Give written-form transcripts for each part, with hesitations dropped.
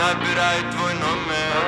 Набираю твой номер,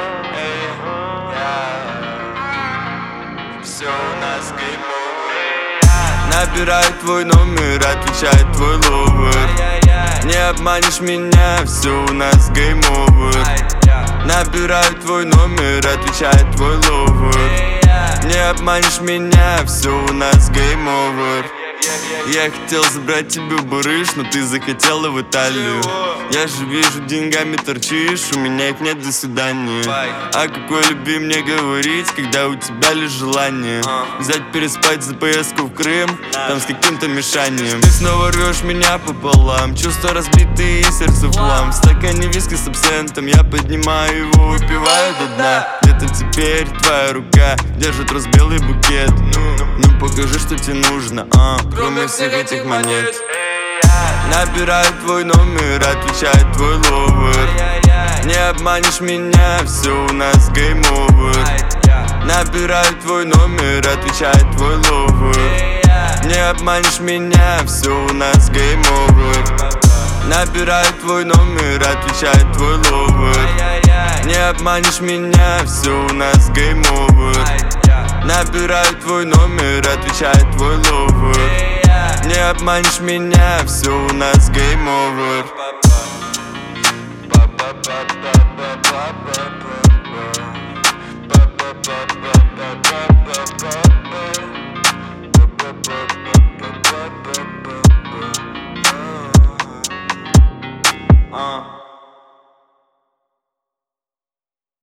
все у нас game over. Набираю твой номер, отвечает твой ловер. Не обманешь меня, все у нас game over. Набираю твой номер, отвечает твой ловер. Не обманешь меня, все у нас game over. Я хотел забрать тебя в барыш, но ты захотела в Италию. Я же вижу, деньгами торчишь, у меня их нет, до свидания. А какой люби мне говорить, когда у тебя лишь желание взять, переспать за поездку в Крым, там с каким-то мешанием. Ты снова рвешь меня пополам, чувства разбитые и сердце в хлам. В стакане виски с абсентом я поднимаю его, выпиваю до дна. Где-то теперь твоя рука держит разбелый букет. Ну покажи, что тебе нужно, кроме всех этих монет. Набираю твой номер, отвечает твой ловер. Не обманешь меня, все у нас game over. Набираю твой номер, отвечает твой ловер. Не обманешь меня, все у нас game over. Набираю твой номер, отвечает твой ловер. Не обманешь меня, все у нас game over. Набираю твой номер, отвечает твой ловер. Не обманешь меня, все у нас game over.